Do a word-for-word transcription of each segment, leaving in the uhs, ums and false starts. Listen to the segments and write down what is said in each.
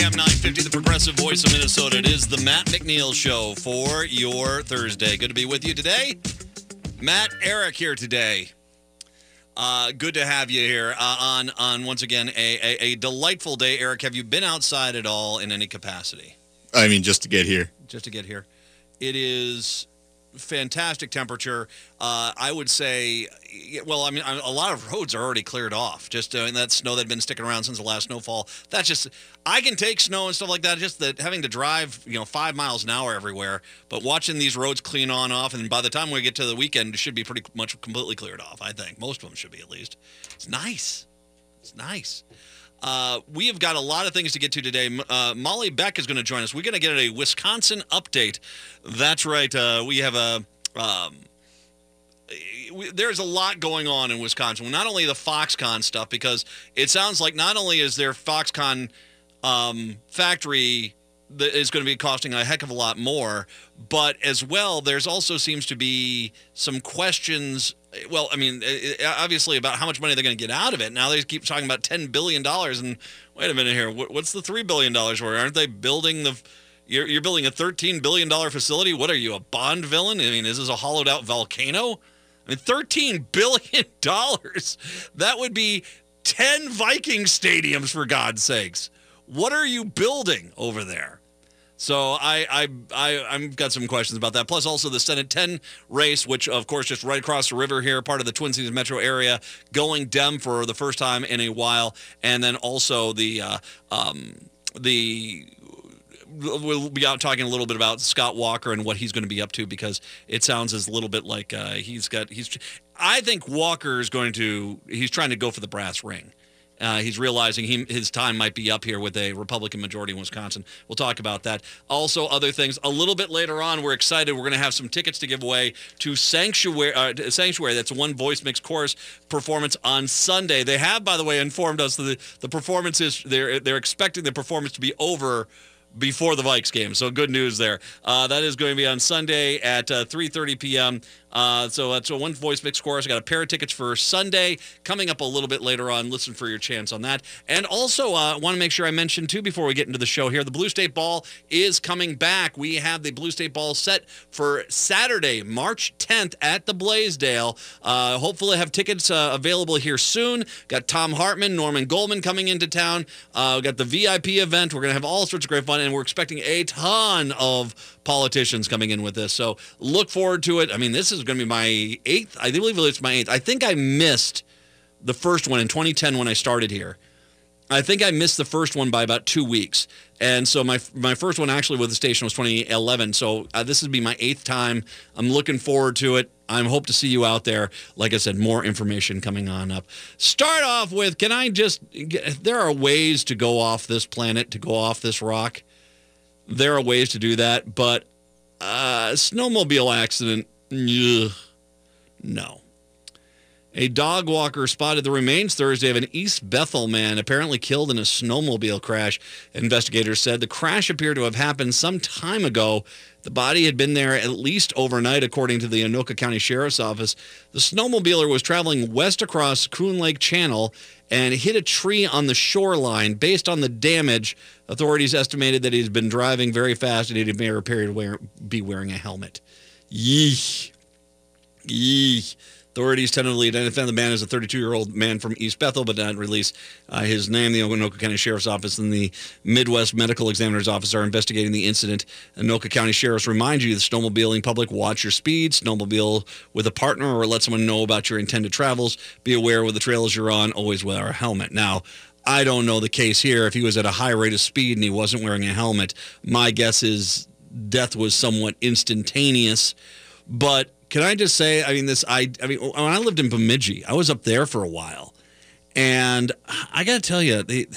A M nine fifty, the progressive voice of Minnesota. It is the Matt McNeil Show for your Thursday. Good to be with you today. Matt, Eric here today. Uh, good to have you here uh, on, on, once again, a, a, a delightful day. Eric, have you been outside at all in any capacity? I mean, just to get here. Just to get here. It is fantastic temperature. Uh, I would say, well, I mean, a lot of roads are already cleared off. Just uh, that snow that's been sticking around since the last snowfall. That's just, I can take snow and stuff like that. Just that having to drive, you know, five miles an hour everywhere. But watching these roads clean on off, and by the time we get to the weekend, it should be pretty much completely cleared off. I think most of them should be at least. It's nice. It's nice. Uh, we have got a lot of things to get to today. Uh, Molly Beck is going to join us. We're going to get a Wisconsin update. That's right. Uh, we have a um, we, there's a lot going on in Wisconsin. Not only the Foxconn stuff, because it sounds like not only is their Foxconn um, factory that is going to be costing a heck of a lot more, but as well, there's also seems to be some questions. Well, I mean, obviously about how much money they're going to get out of it. Now they keep talking about ten billion dollars, and wait a minute here. What's the three billion dollars for? Aren't they building the you're, – you're building a thirteen billion dollars facility? What are you, a Bond villain? I mean, is this a hollowed-out volcano? I mean, thirteen billion dollars. That would be ten Viking stadiums, for God's sakes. What are you building over there? So I, I, I, I've got some questions about that. Plus also the Senate ten race, which, of course, just right across the river here, part of the Twin Cities metro area, going Dem for the first time in a while. And then also the uh, um, the we'll be out talking a little bit about Scott Walker and what he's going to be up to, because it sounds as a little bit like uh, he's got he's. I think Walker is going to he's trying to go for the brass ring. Uh, he's realizing he, his time might be up here with a Republican majority in Wisconsin. We'll talk about that. Also, other things. A little bit later on, we're excited. We're going to have some tickets to give away to Sanctuary. Uh, Sanctuary. That's one voice mix chorus performance on Sunday. They have, by the way, informed us that the, the performance is, they're, they're expecting the performance to be over before the Vikes game. So good news there. Uh, that is going to be on Sunday at uh, three thirty p.m. Uh, so that's a one voice mix chorus. I got a pair of tickets for Sunday coming up a little bit later on. Listen for your chance on that. And also uh, want to make sure I mention, too, before we get into the show here, the Blue State Ball is coming back. We have the Blue State Ball set for Saturday, March tenth at the Blaisdell. Uh, hopefully have tickets uh, available here soon. Got Tom Hartman, Norman Goldman coming into town. Uh, we got the V I P event. We're going to have all sorts of great fun, and we're expecting a ton of politicians coming in with this. So look forward to it. I mean, this is going to be my eighth. I believe it's my eighth. I think I missed the first one in twenty ten when I started here. I think I missed the first one by about two weeks. And so my my first one actually with the station was twenty eleven. So uh, this would be my eighth time. I'm looking forward to it. I hope to see you out there. Like I said, more information coming on up. Start off with, can I just, there are ways to go off this planet, to go off this rock. There are ways to do that, but uh, snowmobile accident, ugh, no. A dog walker spotted the remains Thursday of an East Bethel man apparently killed in a snowmobile crash. Investigators said the crash appeared to have happened some time ago. The body had been there at least overnight, according to the Anoka County Sheriff's Office. The snowmobiler was traveling west across Coon Lake Channel and hit a tree on the shoreline. Based on the damage, authorities estimated that he's been driving very fast and he'd may be wearing a helmet. Yeesh. Yeesh. Authorities tentatively identified the man as a thirty-two-year-old man from East Bethel, but not release uh, his name. The Anoka County Sheriff's Office and the Midwest Medical Examiner's Office are investigating the incident. Anoka County Sheriffs remind you, the snowmobiling public, watch your speed. Snowmobile with a partner or let someone know about your intended travels. Be aware with the trails you're on. Always wear a helmet. Now, I don't know the case here. If he was at a high rate of speed and he wasn't wearing a helmet, my guess is death was somewhat instantaneous. But can I just say, I mean, this, I, I mean, when I lived in Bemidji, I was up there for a while. And I got to tell you, the,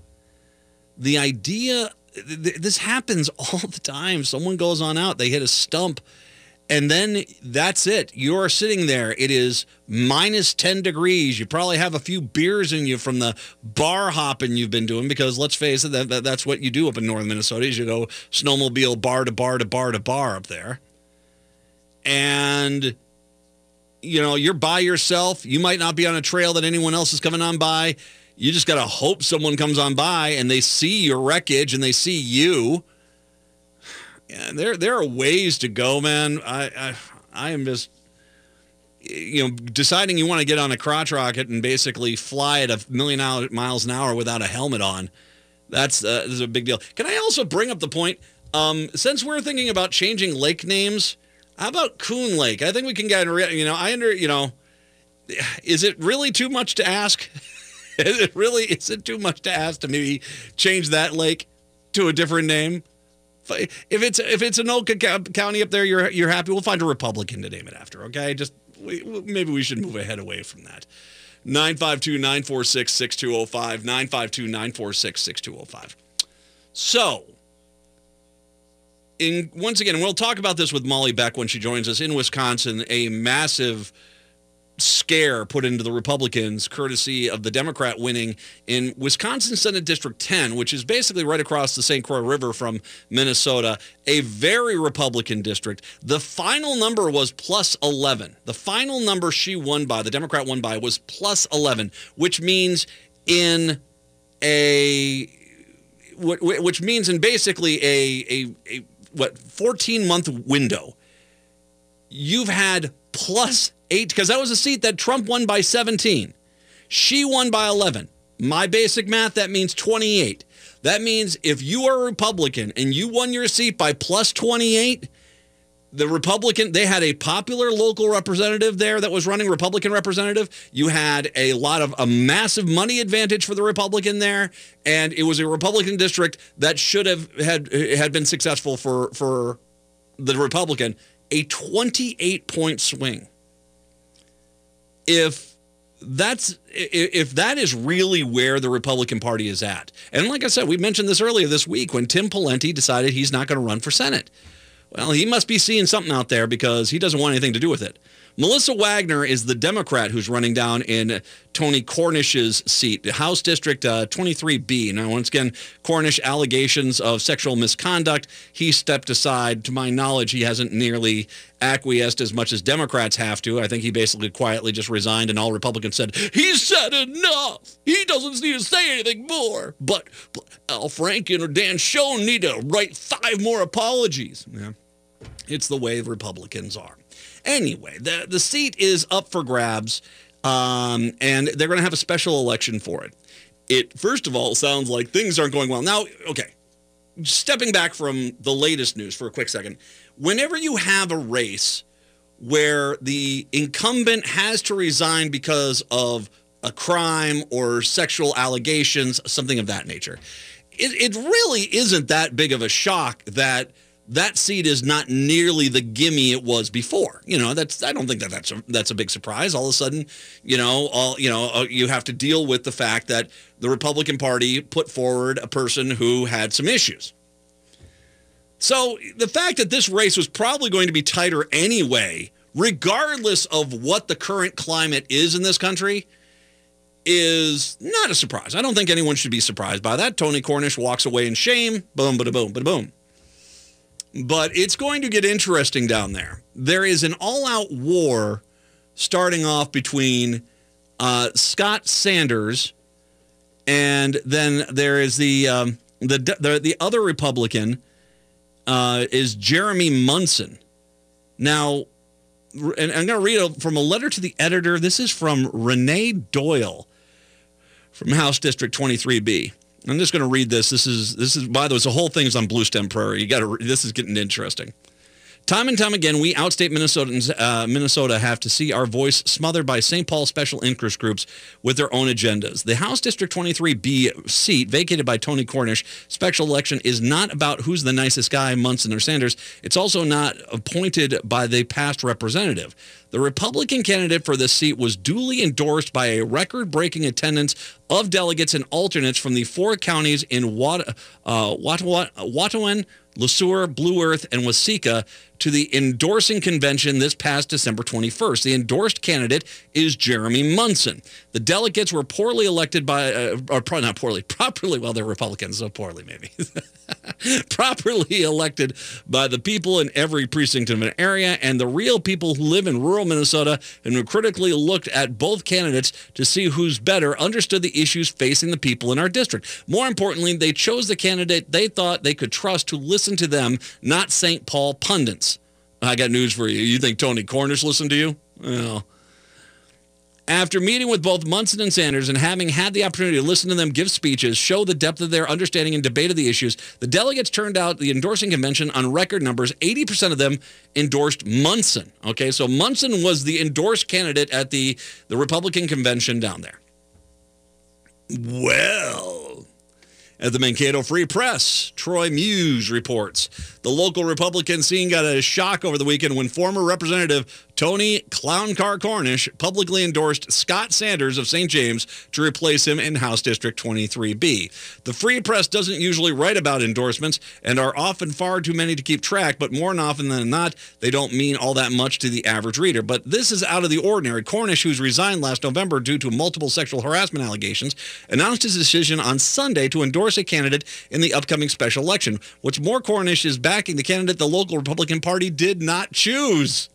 the idea, th- this happens all the time. Someone goes on out, they hit a stump, and then that's it. You're sitting there. It is minus ten degrees. You probably have a few beers in you from the bar hopping you've been doing, because let's face it, that, that that's what you do up in northern Minnesota, is you go snowmobile bar to bar to bar to bar up there. And, you know, you're by yourself. You might not be on a trail that anyone else is coming on by. You just got to hope someone comes on by and they see your wreckage and they see you. And there, there are ways to go, man. I, I, I am just, you know, deciding you want to get on a crotch rocket and basically fly at a million miles an hour without a helmet on. That's, uh, that's a big deal. Can I also bring up the point? Um, since we're thinking about changing lake names, how about Coon Lake? I think we can get, you know, I under, you know, is it really too much to ask? Is it really, is it too much to ask to maybe change that lake to a different name? If it's if it's Anoka County up there, you're you're happy. We'll find a Republican to name it after. Okay, just we, maybe we should move ahead away from that. nine five two, nine four six, six two zero five, nine five two, nine four six, six two zero five. So, in once again, we'll talk about this with Molly Beck when she joins us in Wisconsin. A massive scare put into the Republicans, courtesy of the Democrat winning in Wisconsin Senate District ten, which is basically right across the Saint Croix River from Minnesota, a very Republican district. The final number was plus eleven. The final number she won by, the Democrat won by, was plus eleven, which means in a, which means in basically a, a, a what, fourteen-month window, you've had plus eight, because that was a seat that Trump won by seventeen. She won by eleven. My basic math, that means twenty-eight. That means if you are a Republican and you won your seat by plus twenty-eight, the Republican, they had a popular local representative there that was running, Republican representative. You had a lot of, a massive money advantage for the Republican there, and it was a Republican district that should have had, had been successful for, for the Republican. A twenty-eight point swing. If that's if that is really where the Republican Party is at, and like I said, we mentioned this earlier this week when Tim Pawlenty decided he's not going to run for Senate. Well, he must be seeing something out there because he doesn't want anything to do with it. Melissa Wagner is the Democrat who's running down in Tony Cornish's seat, House District uh, twenty-three B. Now, once again, Cornish allegations of sexual misconduct. He stepped aside. To my knowledge, he hasn't nearly acquiesced as much as Democrats have to. I think he basically quietly just resigned, and all Republicans said, he's said enough. He doesn't need to say anything more. But, but Al Franken or Dan Schoen need to write five more apologies. Yeah. It's the way Republicans are. Anyway, the, the seat is up for grabs, um, and they're going to have a special election for it. It, first of all, sounds like things aren't going well. Now, okay, stepping back from the latest news for a quick second, whenever you have a race where the incumbent has to resign because of a crime or sexual allegations, something of that nature, it, it really isn't that big of a shock that that seat is not nearly the gimme it was before. You know, that's, I don't think that that's a, that's a big surprise. All of a sudden, you know, all, you know, uh, you have to deal with the fact that the Republican Party put forward a person who had some issues. So the fact that this race was probably going to be tighter anyway, regardless of what the current climate is in this country, is not a surprise. I don't think anyone should be surprised by that. Tony Cornish walks away in shame. Boom, bada boom, bada boom. But it's going to get interesting down there. There is an all-out war starting off between uh, Scott Sanders, and then there is the um, the, the the other Republican uh, is Jeremy Munson. Now, and I'm going to read a, from a letter to the editor. This is from Renee Doyle from House District twenty-three B. I'm just going to read this. This is, this is, by the way, the whole thing's on Blue Stem Prairie. You got to, this is getting interesting. Time and time again, we outstate Minnesotans, uh, Minnesota have to see our voice smothered by Saint Paul special interest groups with their own agendas. The House District twenty-three B seat vacated by Tony Cornish special election is not about who's the nicest guy, Munson or Sanders. It's also not appointed by the past representative. The Republican candidate for this seat was duly endorsed by a record-breaking attendance of delegates and alternates from the four counties in Wat- uh, Watawan, Watawan, Le Sueur, Blue Earth, and Waseca to the endorsing convention this past December twenty-first. The endorsed candidate is Jeremy Munson. The delegates were poorly elected by, uh, or probably not poorly, properly, well, they're Republicans, so poorly maybe. properly elected by the people in every precinct of an area and the real people who live in rural Minnesota and who critically looked at both candidates to see who's better, understood the issues facing the people in our district. More importantly, they chose the candidate they thought they could trust to listen to them, not Saint Paul pundits. I got news for you. You think Tony Cornish listened to you? Well, after meeting with both Munson and Sanders and having had the opportunity to listen to them give speeches, show the depth of their understanding and debate of the issues, the delegates turned out the endorsing convention on record numbers. eighty percent of them endorsed Munson. Okay, so Munson was the endorsed candidate at the, the Republican convention down there. Well, at the Mankato Free Press, Troy Muse reports, the local Republican scene got a shock over the weekend when former Representative Tony Clown Car Cornish publicly endorsed Scott Sanders of Saint James to replace him in House District twenty-three B. The Free Press doesn't usually write about endorsements and are often far too many to keep track, but more often than not, they don't mean all that much to the average reader. But this is out of the ordinary. Cornish, who's resigned last November due to multiple sexual harassment allegations, announced his decision on Sunday to endorse a candidate in the upcoming special election. What's more, Cornish is backing the candidate the local Republican Party did not choose.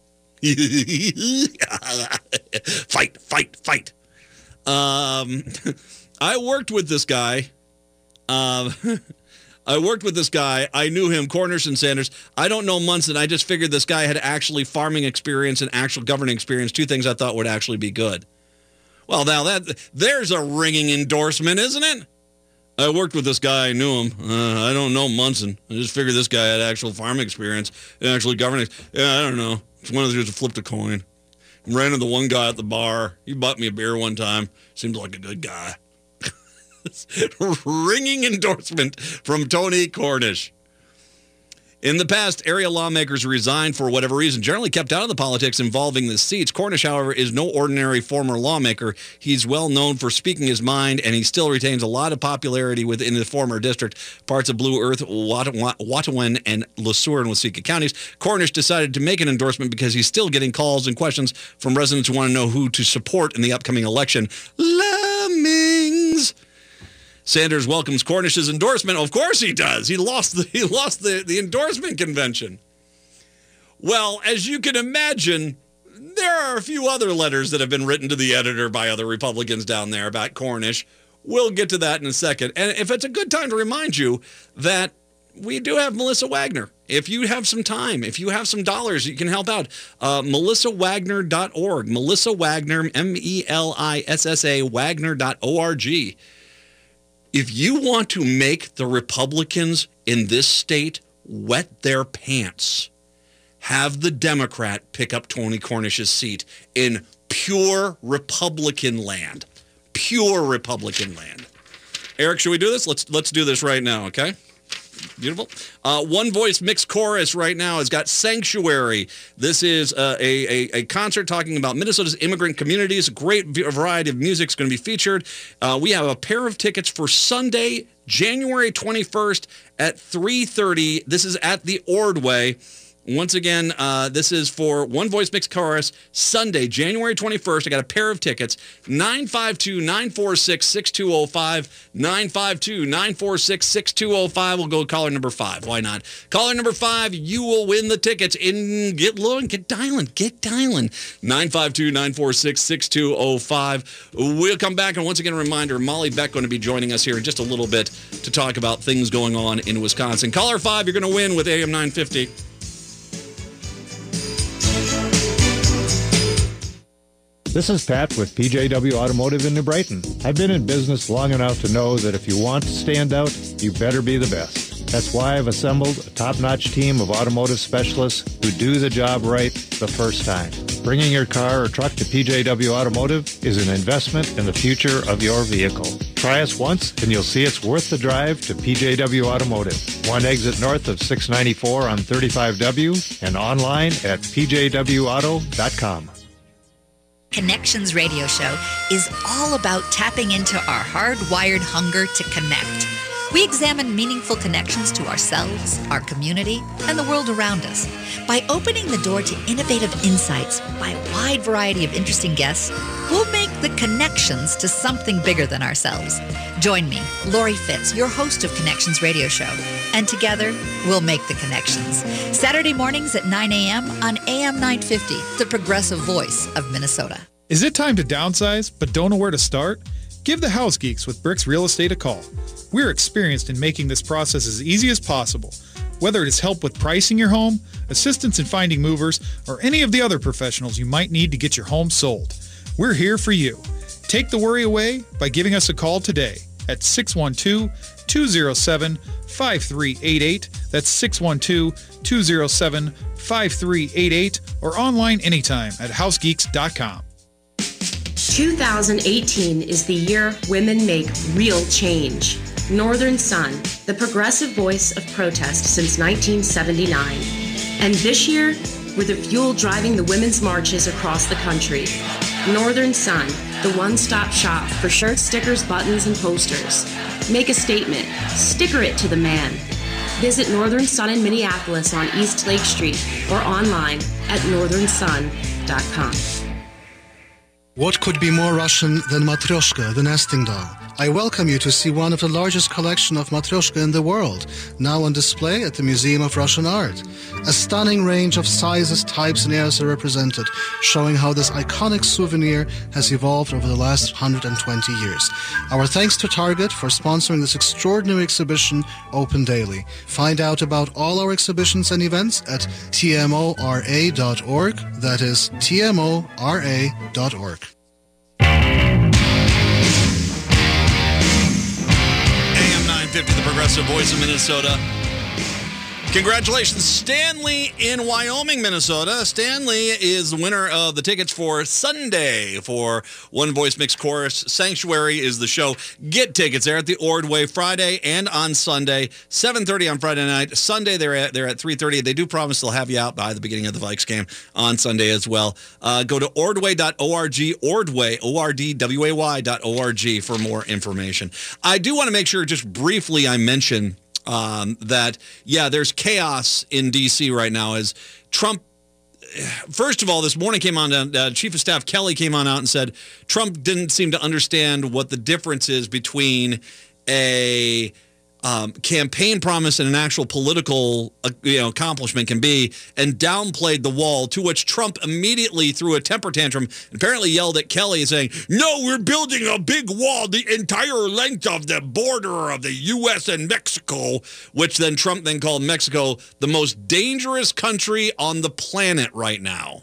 Fight, fight, fight. Um, I worked with this guy. Um, I worked with this guy. I knew him, Cornish and Sanders. I don't know Munson. I just figured this guy had actually farming experience and actual governing experience, two things I thought would actually be good. Well, now that there's a ringing endorsement, isn't it? I worked with this guy. I knew him. Uh, I don't know Munson. I just figured this guy had actual farming experience and actually governing. Yeah, I don't know. It's one of the dudes who flipped a coin. Ran into the one guy at the bar. He bought me a beer one time. Seems like a good guy. Ringing endorsement from Tony Cornish. In the past, area lawmakers resigned for whatever reason, generally kept out of the politics involving the seats. Cornish, however, is no ordinary former lawmaker. He's well known for speaking his mind, and he still retains a lot of popularity within the former district, parts of Blue Earth, Waukewan, and Le Sueur and Waseca counties. Cornish decided to make an endorsement because he's still getting calls and questions from residents who want to know who to support in the upcoming election. Lemmings! Sanders welcomes Cornish's endorsement. Of course he does. He lost the he lost the, the endorsement convention. Well, as you can imagine, there are a few other letters that have been written to the editor by other Republicans down there about Cornish. We'll get to that in a second. And if it's a good time to remind you that we do have Melissa Wagner. If you have some time, if you have some dollars, you can help out. Uh, melissa wagner dot org. Melissa Wagner, M E L I S S A, Wagner dot org. If you want to make the Republicans in this state wet their pants, have the Democrat pick up Tony Cornish's seat in pure Republican land. Pure Republican land. Eric, should we do this? Let's let's do this right now, okay? Beautiful. Uh, One Voice Mixed Chorus right now has got Sanctuary. This is uh, a, a, a concert talking about Minnesota's immigrant communities. A great variety of music is going to be featured. Uh, we have a pair of tickets for Sunday, January twenty-first at three thirty. This is at the Ordway. Once again, uh, this is for One Voice Mixed Chorus, Sunday, January twenty-first. I got a pair of tickets, nine five two, nine four six, six two zero five, nine five two, nine four six, six two zero five. We'll go caller number five. Why not? Caller number five, you will win the tickets. In Get low and get dialing. Get dialing. nine five two, nine four six, six two zero five. We'll come back, and once again, a reminder, Molly Beck going to be joining us here in just a little bit to talk about things going on in Wisconsin. Caller five, you're going to win with A M nine fifty. This is Pat with P J W Automotive in New Brighton. I've been in business long enough to know that if you want to stand out, you better be the best. That's why I've assembled a top-notch team of automotive specialists who do the job right the first time. Bringing your car or truck to P J W Automotive is an investment in the future of your vehicle. Try us once and you'll see it's worth the drive to P J W Automotive. One exit north of six ninety-four on thirty-five W and online at p j w auto dot com. Connections Radio Show is all about tapping into our hardwired hunger to connect. We examine meaningful connections to ourselves, our community, and the world around us. By opening the door to innovative insights by a wide variety of interesting guests, we'll make the connections to something bigger than ourselves. Join me, Lori Fitz, your host of Connections Radio Show, and together we'll make the connections. Saturday mornings at nine a.m. on A M nine fifty, the progressive voice of Minnesota. Is it time to downsize but don't know where to start? Give the House Geeks with Bricks Real Estate a call. We're experienced in making this process as easy as possible. Whether it is help with pricing your home, assistance in finding movers, or any of the other professionals you might need to get your home sold, we're here for you. Take the worry away by giving us a call today at six one two, two oh seven, five three eight eight. That's six one two, two oh seven, five three eight eight, or online anytime at house geeks dot com. two thousand eighteen is the year women make real change. Northern Sun, the progressive voice of protest since nineteen seventy-nine. And this year, we're the fuel driving the women's marches across the country. Northern Sun, the one-stop shop for shirts, stickers, buttons, and posters. Make a statement. Sticker it to the man. Visit Northern Sun in Minneapolis on East Lake Street or online at northern sun dot com. What could be more Russian than Matryoshka, the nesting doll? I welcome you to see one of the largest collection of Matryoshka in the world, now on display at the Museum of Russian Art. A stunning range of sizes, types, and eras are represented, showing how this iconic souvenir has evolved over the last one hundred twenty years. Our thanks to Target for sponsoring this extraordinary exhibition, open daily. Find out about all our exhibitions and events at T M O R A dot org. That is T M O R A dot org. fifty, the progressive voice of Minnesota. Congratulations, Stanley in Wyoming, Minnesota. Stanley is the winner of the tickets for Sunday for One Voice Mixed Chorus. Sanctuary is the show. Get tickets there at the Ordway Friday and on Sunday, seven thirty on Friday night. Sunday, they're at, they're at three thirty. They do promise they'll have you out by the beginning of the Vikes game on Sunday as well. Uh, go to ordway dot org, Ordway, O R D W A Y dot O R G for more information. I do want to make sure just briefly I mention Um, that, yeah, there's chaos in D C right now as Trump, first of all, this morning came on, uh, Chief of Staff Kelly came on out and said Trump didn't seem to understand what the difference is between a um, campaign promise and an actual political uh, you know, accomplishment can be, and downplayed the wall, to which Trump immediately threw a temper tantrum and apparently yelled at Kelly saying, no, we're building a big wall the entire length of the border of the U S and Mexico, which then Trump then called Mexico the most dangerous country on the planet right now.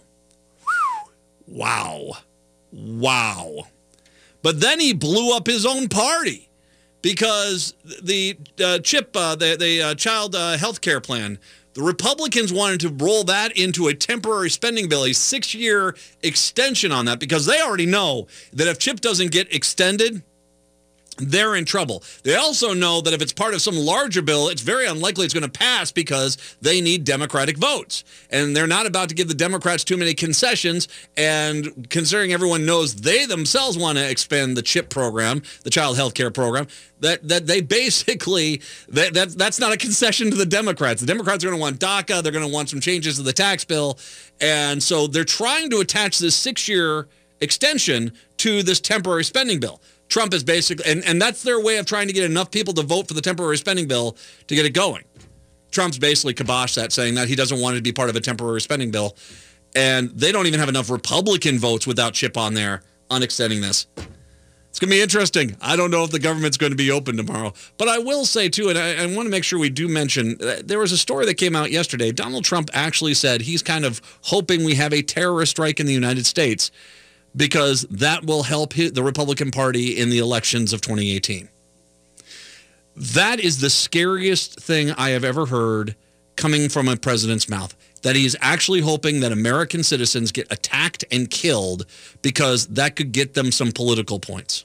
Wow. Wow. But then he blew up his own party. Because the uh, CHIP, uh, the, the uh, child uh, health care plan, the Republicans wanted to roll that into a temporary spending bill, a six-year extension on that, because they already know that if CHIP doesn't get extended, they're in trouble. They also know that if it's part of some larger bill, it's very unlikely it's going to pass because they need Democratic votes. And they're not about to give the Democrats too many concessions. And considering everyone knows they themselves want to expand the CHIP program, the child health care program, that that they basically, that, that that's not a concession to the Democrats. The Democrats are going to want DACA. They're going to want some changes to the tax bill. And so they're trying to attach this six-year extension to this temporary spending bill. Trump is basically, and, and that's their way of trying to get enough people to vote for the temporary spending bill to get it going. Trump's basically kiboshed that, saying that he doesn't want it to be part of a temporary spending bill. And they don't even have enough Republican votes without CHIP on there on extending this. It's going to be interesting. I don't know if the government's going to be open tomorrow. But I will say, too, and I, I want to make sure we do mention, uh, there was a story that came out yesterday. Donald Trump actually said he's kind of hoping we have a terrorist strike in the United States, because that will help hit the Republican Party in the elections of twenty eighteen. That is the scariest thing I have ever heard coming from a president's mouth, that he is actually hoping that American citizens get attacked and killed because that could get them some political points.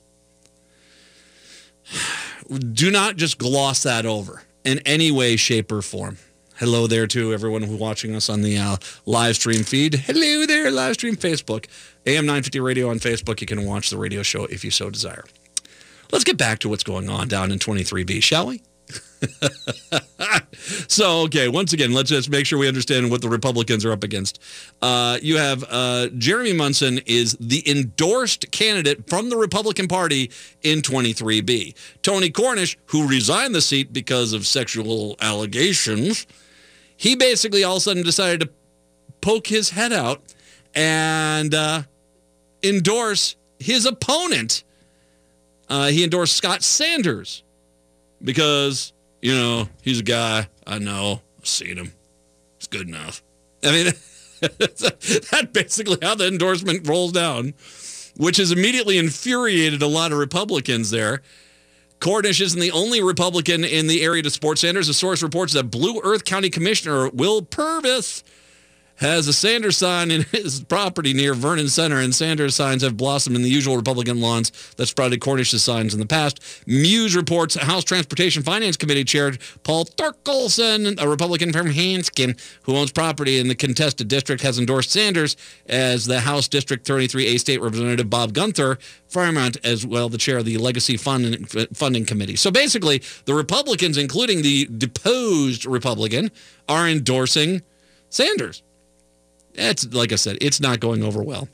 Do not just gloss that over in any way, shape, or form. Hello there to everyone who's watching us on the uh, live stream feed. Hello there, live stream Facebook. A M nine fifty Radio on Facebook. You can watch the radio show if you so desire. Let's get back to what's going on down in twenty-three B, shall we? So, okay, once again, let's just make sure we understand what the Republicans are up against. Uh, you have uh, Jeremy Munson is the endorsed candidate from the Republican Party in twenty-three B. Tony Cornish, who resigned the seat because of sexual allegations, he basically all of a sudden decided to poke his head out and uh, endorse his opponent. Uh, he endorsed Scott Sanders because, you know, he's a guy I know. I've seen him. He's good enough. I mean, that's basically how the endorsement rolls down, which has immediately infuriated a lot of Republicans there. Cornish isn't the only Republican in the area to support Sanders. A source reports that Blue Earth County Commissioner Will Purvis has a Sanders sign in his property near Vernon Center, and Sanders signs have blossomed in the usual Republican lawns that sprouted Cornish's signs in the past. Muse reports House Transportation Finance Committee Chair Paul Torkelson, a Republican from Hanskin, who owns property in the contested district, has endorsed Sanders as the House District thirty-three A State Representative Bob Gunther, Fairmount, as well the chair of the Legacy Fund, Funding Committee. So basically, the Republicans, including the deposed Republican, are endorsing Sanders. It's, like I said, it's not going over well.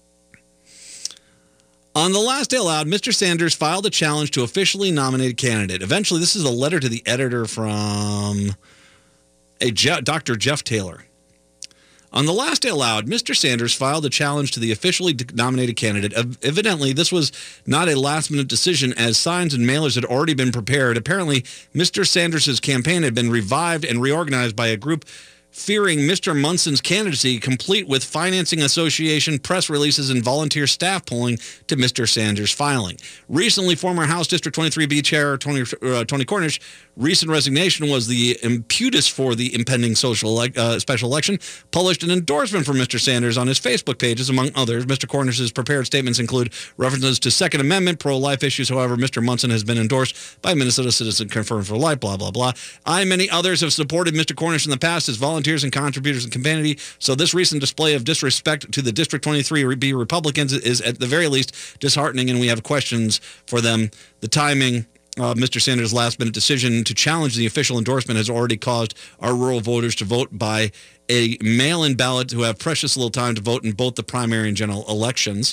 On the last day allowed, Mister Sanders filed a challenge to officially nominate a candidate. Eventually, this is a letter to the editor from a Je- Doctor Jeff Taylor. On the last day allowed, Mister Sanders filed a challenge to the officially nominated candidate. Evidently, this was not a last-minute decision, as signs and mailers had already been prepared. Apparently, Mister Sanders' campaign had been revived and reorganized by a group fearing Mister Munson's candidacy, complete with financing association, press releases, and volunteer staff pulling to Mister Sanders' filing. Recently, former House District twenty-three B Chair Tony, uh, Tony Cornish, recent resignation was the impetus for the impending social ele- uh, special election, published an endorsement for Mister Sanders on his Facebook pages, among others. Mister Cornish's prepared statements include references to Second Amendment, pro-life issues. However, Mister Munson has been endorsed by Minnesota Citizen Confirmed for Life, blah, blah, blah. I and many others have supported Mister Cornish in the past as volunteers and contributors in community, so this recent display of disrespect to the District twenty-three B Republicans is at the very least disheartening, and we have questions for them. The timing of Mister Sanders' last-minute decision to challenge the official endorsement has already caused our rural voters to vote by a mail-in ballot who have precious little time to vote in both the primary and general elections.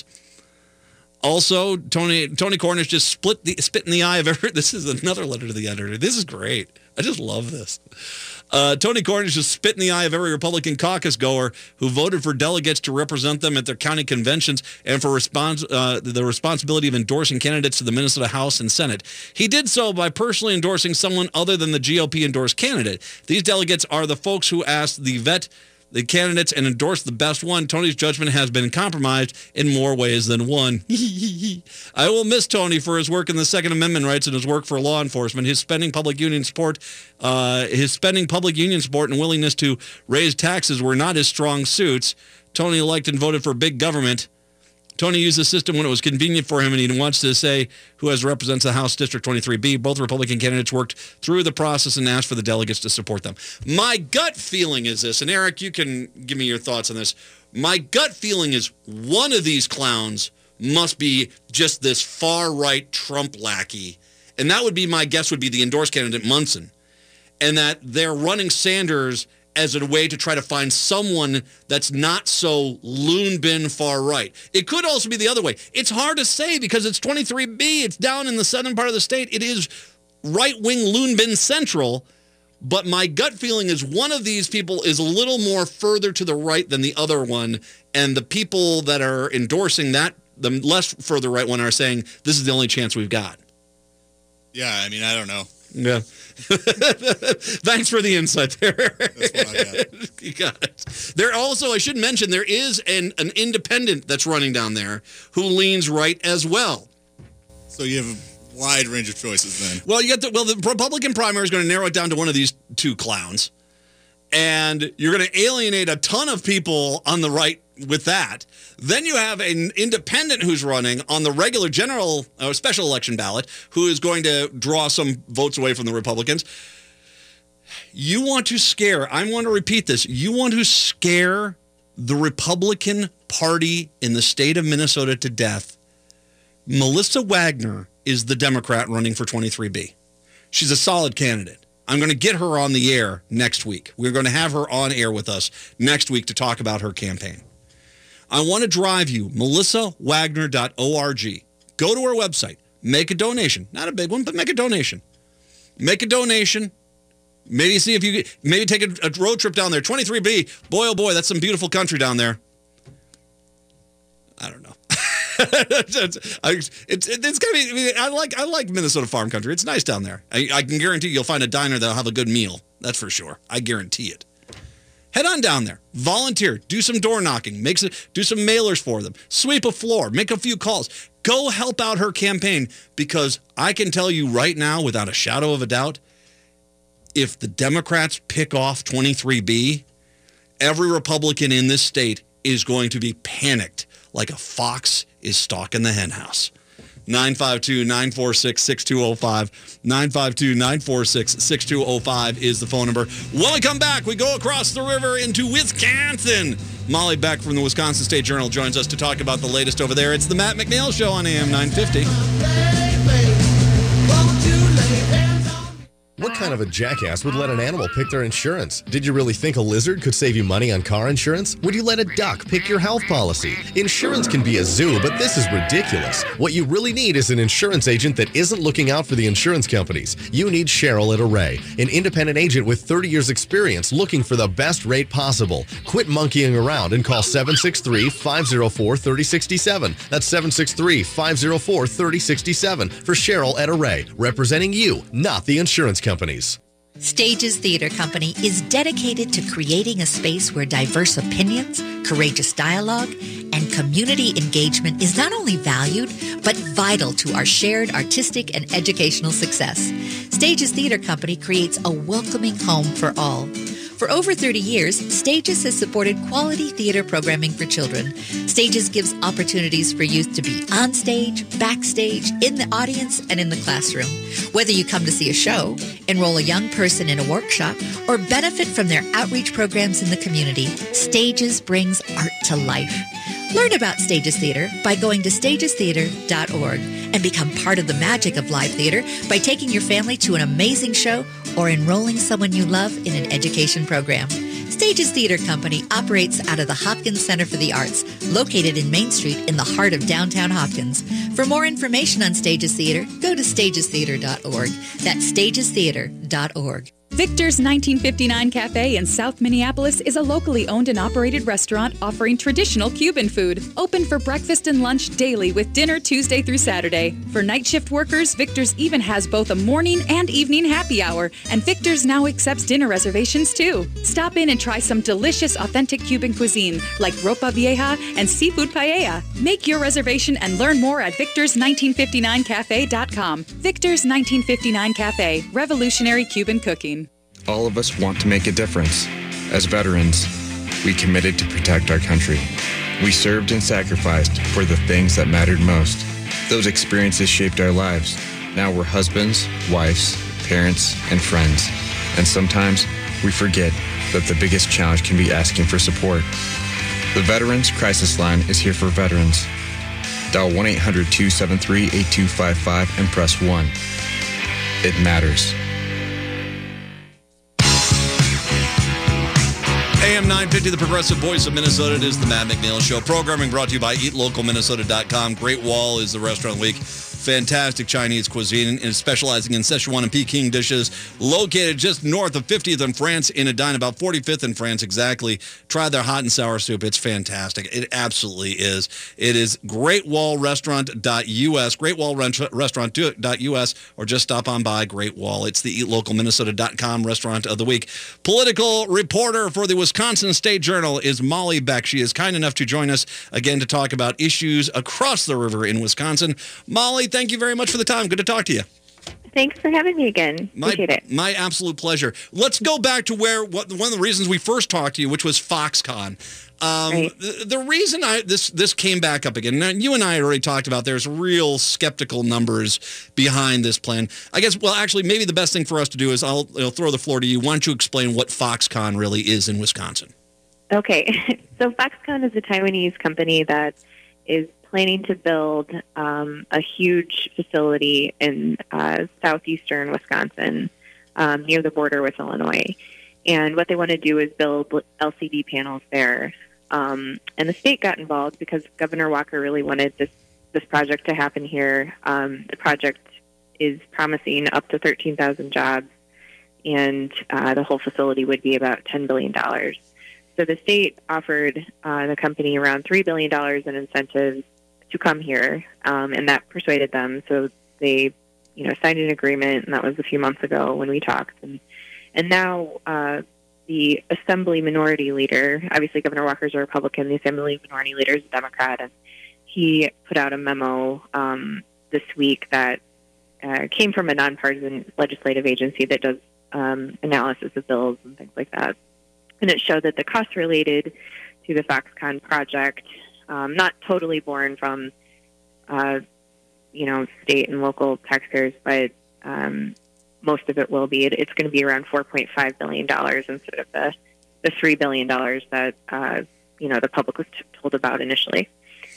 Also, Tony Tony Cornish just split the spit in the eye of every. This is another letter to the editor. This is great. I just love this. Uh, Tony Cornish just spit in the eye of every Republican caucus goer who voted for delegates to represent them at their county conventions and for respons- uh, the responsibility of endorsing candidates to the Minnesota House and Senate. He did so by personally endorsing someone other than the G O P-endorsed candidate. These delegates are the folks who asked the vet the candidates and endorsed the best one. Tony's judgment has been compromised in more ways than one. I will miss Tony for his work in the Second Amendment rights and his work for law enforcement. His spending public union support, uh, his spending public union support and willingness to raise taxes were not his strong suits. Tony liked and voted for big government. Tony used the system when it was convenient for him, and he wants to say who has represents the House District twenty-three B. Both Republican candidates worked through the process and asked for the delegates to support them. My gut feeling is this, and Eric, you can give me your thoughts on this. My gut feeling is one of these clowns must be just this far-right Trump lackey, and that would be, my guess would be the endorsed candidate Munson, and that they're running Sanders as a way to try to find someone that's not so loon bin far right. It could also be the other way. It's hard to say because it's twenty-three B. It's down in the southern part of the state. It is right-wing loon bin central. But my gut feeling is one of these people is a little more further to the right than the other one. And the people that are endorsing that, the less further right one, are saying this is the only chance we've got. Yeah, I mean, I don't know. Yeah. Thanks for the insight there. That's what I got. You got it. There also, I should mention, there is an, an independent that's running down there who leans right as well. So you have a wide range of choices then. Well, you got the well, the Republican primary is going to narrow it down to one of these two clowns, and you're going to alienate a ton of people on the right with that. Then you have an independent who's running on the regular general or special election ballot who is going to draw some votes away from the Republicans. You want to scare, I want to repeat this, you want to scare the Republican Party in the state of Minnesota to death. Melissa Wagner is the Democrat running for twenty-three B. She's a solid candidate. I'm going to get her on the air next week. We're going to have her on air with us next week to talk about her campaign. I want to drive you, melissa wagner dot org. Go to our website. Make a donation. Not a big one, but make a donation. Make a donation. Maybe see if you maybe take a, a road trip down there. twenty-three B. Boy, oh boy, that's some beautiful country down there. I don't know. it's it's, it's gonna be. I, mean, I like I like Minnesota farm country. It's nice down there. I, I can guarantee you'll find a diner that'll have a good meal. That's for sure. I guarantee it. Head on down there. Volunteer. Do some door knocking. Make some, do some mailers for them. Sweep a floor. Make a few calls. Go help out her campaign, because I can tell you right now, without a shadow of a doubt, if the Democrats pick off twenty-three B, every Republican in this state is going to be panicked like a fox is stalking the hen house. nine five two, nine four six, six two zero five. nine five two, nine four six, six two zero five is the phone number. When we come back, we go across the river into Wisconsin. Molly Beck from the Wisconsin State Journal joins us to talk about the latest over there. It's the Matt McNeil Show on A M nine fifty. What kind of a jackass would let an animal pick their insurance? Did you really think a lizard could save you money on car insurance? Would you let a duck pick your health policy? Insurance can be a zoo, but this is ridiculous. What you really need is an insurance agent that isn't looking out for the insurance companies. You need Cheryl at Array, an independent agent with thirty years experience looking for the best rate possible. Quit monkeying around and call seven six three, five zero four, three zero six seven. That's seven six three, five zero four, three zero six seven for Cheryl at Array, representing you, not the insurance companies. Stages Theater Company is dedicated to creating a space where diverse opinions, courageous dialogue, and community engagement is not only valued, but vital to our shared artistic and educational success. Stages Theater Company creates a welcoming home for all. For over thirty years, Stages has supported quality theater programming for children. Stages gives opportunities for youth to be on stage, backstage, in the audience, and in the classroom. Whether you come to see a show, enroll a young person in a workshop, or benefit from their outreach programs in the community, Stages brings art to life. Learn about Stages Theater by going to stages theater dot org and become part of the magic of live theater by taking your family to an amazing show or enrolling someone you love in an education program. Stages Theater Company operates out of the Hopkins Center for the Arts, located in Main Street in the heart of downtown Hopkins. For more information on Stages Theater, go to stages theater dot org. That's stages theater dot org. Victor's nineteen fifty-nine Cafe in South Minneapolis is a locally owned and operated restaurant offering traditional Cuban food. Open for breakfast and lunch daily with dinner Tuesday through Saturday. For night shift workers, Victor's even has both a morning and evening happy hour, and Victor's now accepts dinner reservations too. Stop in and try some delicious authentic Cuban cuisine like ropa vieja and seafood paella. Make your reservation and learn more at victors nineteen fifty-nine cafe dot com. Victor's nineteen fifty-nine Cafe, revolutionary Cuban cooking. All of us want to make a difference. As veterans, we committed to protect our country. We served and sacrificed for the things that mattered most. Those experiences shaped our lives. Now we're husbands, wives, parents, and friends. And sometimes we forget that the biggest challenge can be asking for support. The Veterans Crisis Line is here for veterans. Dial one eight hundred, two seven three, eight two five five and press one. It matters. A M nine fifty, the progressive voice of Minnesota. It is the Matt McNeil Show. Programming brought to you by eat local minnesota dot com. Great Wall is the restaurant of the week. Fantastic Chinese cuisine and specializing in Szechuan and Peking dishes. Located just north of fiftieth in France in Edina, about forty-fifth in France exactly. Try their hot and sour soup. It's fantastic. It absolutely is. It is great wall restaurant dot U S, great wall restaurant dot U S, or just stop on by Great Wall. It's the eat local minnesota dot com restaurant of the week. Political reporter for the Wisconsin State Journal is Molly Beck. She is kind enough to join us again to talk about issues across the river in Wisconsin. Molly, thank you very much for the time. Good to talk to you. Thanks for having me again. My, Appreciate it. My absolute pleasure. Let's go back to where what, one of the reasons we first talked to you, which was Foxconn. Um, right. the, the reason I this this came back up again, now, you and I had already talked about there's real skeptical numbers behind this plan. I guess, well, actually, maybe the best thing for us to do is I'll, I'll throw the floor to you. Why don't you explain what Foxconn really is in Wisconsin? Okay. So Foxconn is a Taiwanese company that is planning to build um, a huge facility in uh, southeastern Wisconsin. um, near the border with Illinois. And what they want to do is build L C D panels there. Um, and the state got involved because Governor Walker really wanted this, this project to happen here. Um, the project is promising up to thirteen thousand jobs, and uh, the whole facility would be about ten billion dollars. So the state offered uh, the company around three billion dollars in incentives to come here, um, and that persuaded them. So they, you know, signed an agreement, and that was a few months ago when we talked. And, and now uh, the Assembly Minority Leader, obviously Governor Walker's a Republican, the Assembly Minority Leader is a Democrat, and he put out a memo um, this week that uh, came from a nonpartisan legislative agency that does um, analysis of bills and things like that. And it showed that the costs related to the Foxconn project, um, not totally borne from, uh, you know, state and local taxpayers, but um, most of it will be. It, it's going to be around four point five billion dollars instead of the, the three billion dollars that, uh, you know, the public was t- told about initially.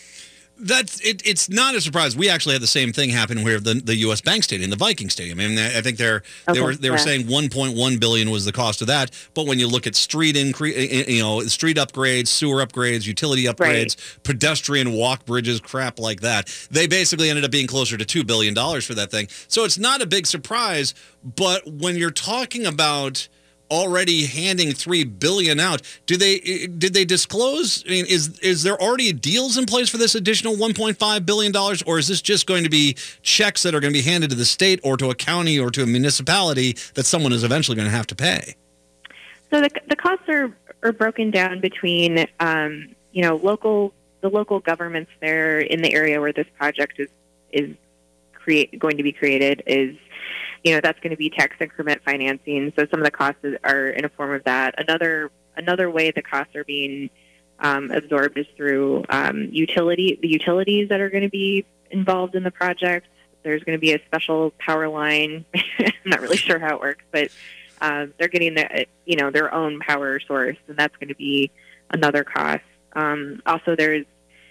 That's it, it's not a surprise. We actually had the same thing happen where the the U S Bank Stadium, the Viking Stadium. I mean, I think they're Okay, they were they were yeah. saying one point one billion dollars was the cost of that. But when you look at street incre- you know, street upgrades, sewer upgrades, utility upgrades, pedestrian walk bridges, crap like that, they basically ended up being closer to two billion dollars for that thing. So it's not a big surprise. But when you're talking about already handing three billion dollars out, do they did they disclose? I mean, is is there already deals in place for this additional one point five billion dollars, or is this just going to be checks that are going to be handed to the state or to a county or to a municipality that someone is eventually going to have to pay? So the the costs are, are broken down between um, you know local the local governments there in the area where this project is is create going to be created is. You know, that's going to be tax increment financing. So some of the costs are in a form of that. Another another way the costs are being um, absorbed is through um, utility the utilities that are going to be involved in the project. There's going to be a special power line. I'm not really sure how it works, but uh, they're getting the, you know their own power source, and that's going to be another cost. Um, also, there's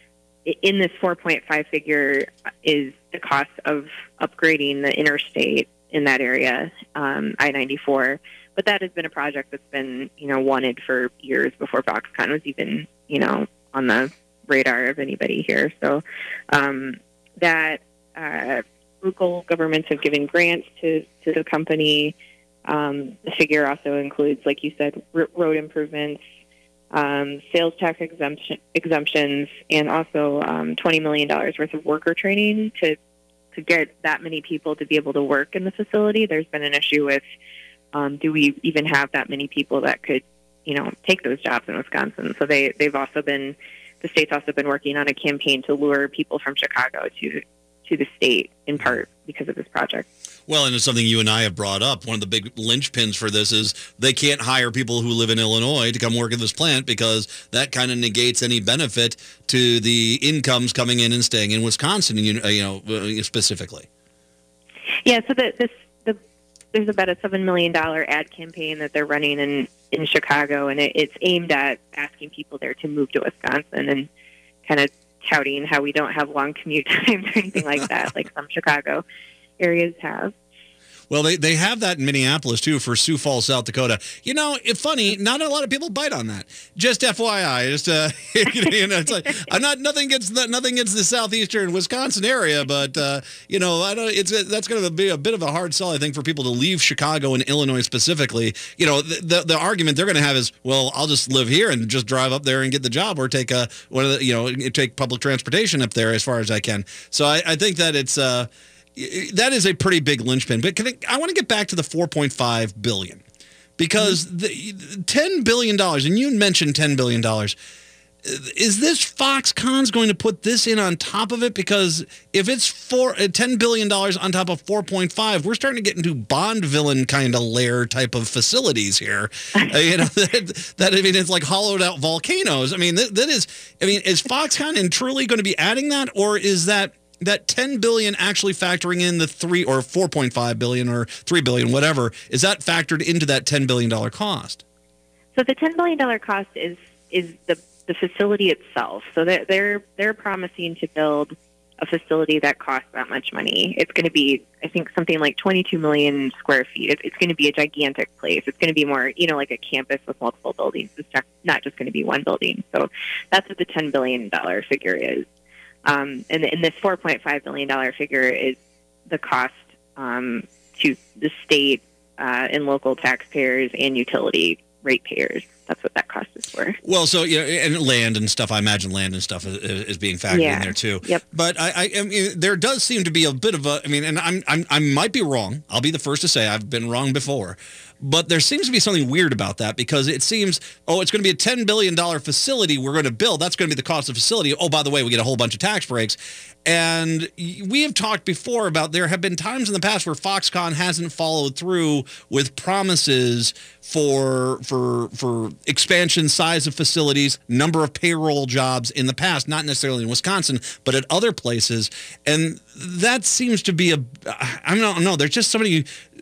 in this four point five figure is the cost of upgrading the interstate in that area, um, I ninety-four. But that has been a project that's been, you know, wanted for years before Foxconn was even, you know, on the radar of anybody here. So um, that uh, local governments have given grants to, to the company. Um, the figure also includes, like you said, r- road improvements, um, sales tax exemption, exemptions, and also um, twenty million dollars worth of worker training to to get that many people to be able to work in the facility. There's been an issue with, um, do we even have that many people that could, you know, take those jobs in Wisconsin? So they, they've also been, the state's also been working on a campaign to lure people from Chicago to, to the state in part because of this project. Well, and it's something you and I have brought up. One of the big linchpins for this is they can't hire people who live in Illinois to come work at this plant because that kind of negates any benefit to the incomes coming in and staying in Wisconsin, you know, specifically. Yeah, so the, this the there's about a seven million dollars ad campaign that they're running in, in Chicago, and it, it's aimed at asking people there to move to Wisconsin and kind of touting how we don't have long commute times or anything like that, like some Chicago areas have. Well, they, they have that in Minneapolis, too, for Sioux Falls, South Dakota. You know, it's funny, not a lot of people bite on that. Just F Y I. Just, uh, you know, it's like, I'm not, nothing against the, nothing against the southeastern Wisconsin area, but, uh, you know, I don't, it's, that's going to be a bit of a hard sell, I think, for people to leave Chicago and Illinois specifically. You know, the, the, the argument they're going to have is, well, I'll just live here and just drive up there and get the job, or take a, one of the, you know, take public transportation up there as far as I can. So I, I think that it's, uh, that is a pretty big linchpin. But can I, I want to get back to the four point five billion dollars, because the ten billion dollars, and you mentioned ten billion dollars. Is this Foxconn's going to put this in on top of it? Because if it's four, ten billion dollars on top of four point five, we're starting to get into Bond villain kind of lair type of facilities here. uh, you know, that, that, I mean, it's like hollowed out volcanoes. I mean, that, that is, I mean, is Foxconn and truly going to be adding that, or is that that ten billion dollars actually factoring in the three or four point five billion dollars or three billion dollars, whatever, is that factored into that ten billion dollars cost? So the ten billion dollars cost is is the, the facility itself. So they're, they're, they're promising to build a facility that costs that much money. It's going to be, I think, something like twenty-two million square feet. It's, it's going to be a gigantic place. It's going to be more, you know, like a campus with multiple buildings. It's not, not just going to be one building. So that's what the ten billion dollars figure is. Um, and, and this four point five billion dollars figure is the cost um, to the state uh, and local taxpayers and utility ratepayers. That's what that cost is for. Well, so yeah, and land and stuff. I imagine land and stuff is, is being factored Yeah. in there too. Yep. But I, I, I mean, there does seem to be a bit of a. I mean, and I'm, I'm, I might be wrong. I'll be the first to say I've been wrong before. But there seems to be something weird about that because it seems, oh, it's going to be a ten billion dollars facility we're going to build. That's going to be the cost of the facility. Oh, by the way, we get a whole bunch of tax breaks. And we have talked before about there have been times in the past where Foxconn hasn't followed through with promises for for for expansion size of facilities, number of payroll jobs in the past, not necessarily in Wisconsin, but at other places. And that seems to be a, I don't know, there's just so many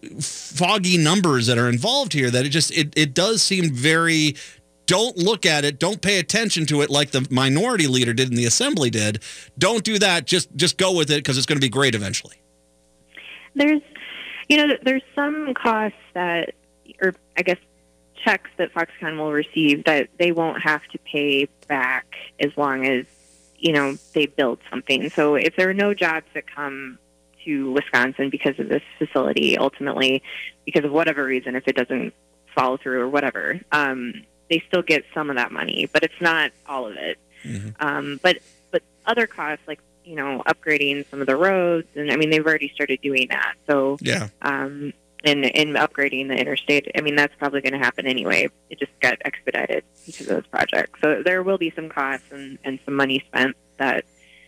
foggy numbers that are involved here that it just, it, it does seem very, don't look at it, don't pay attention to it like the minority leader did and the assembly did. Don't do that, just just go with it because it's going to be great eventually. There's, you know, there's some costs that, or I guess checks that Foxconn will receive that they won't have to pay back as long as, you know, they build something. So if there are no jobs that come to Wisconsin because of this facility, ultimately, because of whatever reason, if it doesn't follow through or whatever, um, they still get some of that money, but it's not all of it. Mm-hmm. Um, but but other costs, like, you know, upgrading some of the roads, and I mean, they've already started doing that. So yeah, um, and and upgrading the interstate, I mean, that's probably going to happen anyway. It just got expedited because of those projects. So there will be some costs and, and some money spent that,